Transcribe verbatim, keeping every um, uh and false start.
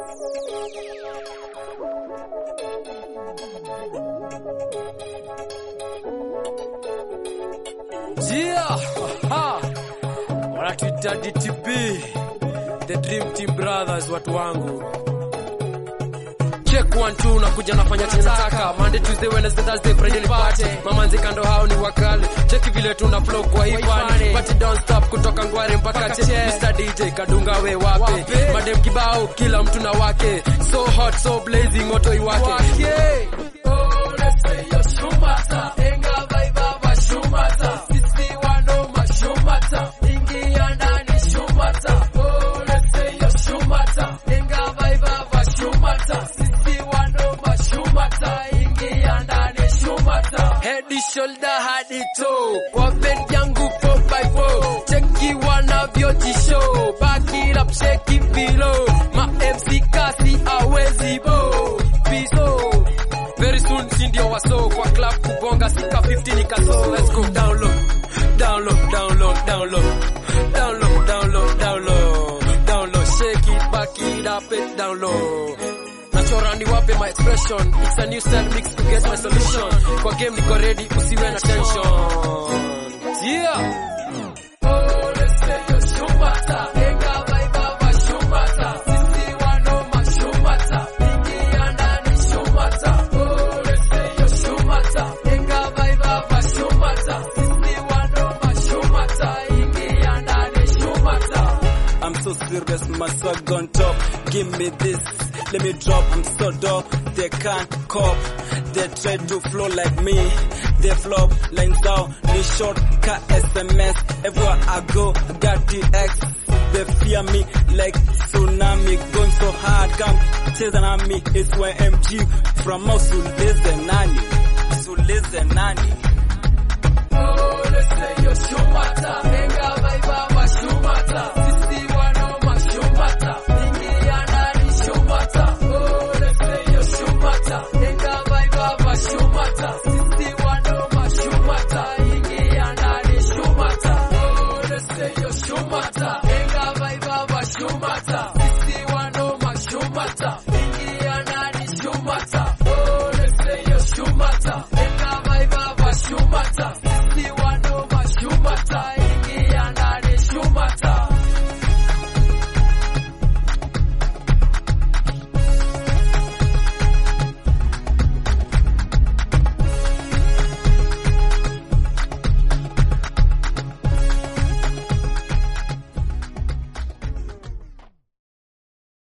Yeah, ha. Wanatuita D T B, the Dream Team Brothers, watu wangu. Check one two na kuja nafanya chenye nataka. Monday, Tuesday, Wednesday, Thursday, Friday ni party. Mamanzi kando hao ni wakali. Check vile tuna flow kwa hii fani. Party don't stop kutoka Ngware mpaka che. mister D J Kadunga we wape. Madem kibao kila mtu na wake. So hot, so blazing moto iwake. Oh, let's say yo shumata. Enga vibe wa shumata. Sisi wano ma shumata. Ingia ndani shumata. Oh, let's say yo shumata. Enga vibe wa shumata. Head, shoulder, hadi toe. Kwa bed yangu four by four. Cheki wanavyo jishow. Back it up, shake it below. Ma M C kasi hawezi bo. Biso. Very soon si ndio waso. Kwa club kubonga sika fifteen kaso. Let's go down low. Down low, down low, down low. Down low, down low, down low. Down low, shake it, back it up, it down low. Chorani wape my expression. It's a new style mix to get my solution. Kwa game niko ready, usiwe na tension. Yeah. Oh, let's say yo shumata. Enga vibe wa shumata. Sisi wano ma shumata. Ingia ndani shumata. Oh, let's say yo shumata. Enga vibe wa shumata. Sisi wano ma shumata. Ingia ndani shumata. I'm so serious, my swag on top. Give me this. Let me drop, I'm so dope, they can't cop. They try to flow like me, they flop, lines down, they short, cut S M S. Everywhere I go, got T X. They fear me like tsunami, going so hard, come chasing on me. It's Y M G, from Mosul, listen, Nani, so listen, Nani. Oh, let's say yo shumata, enga vibe wa shumata.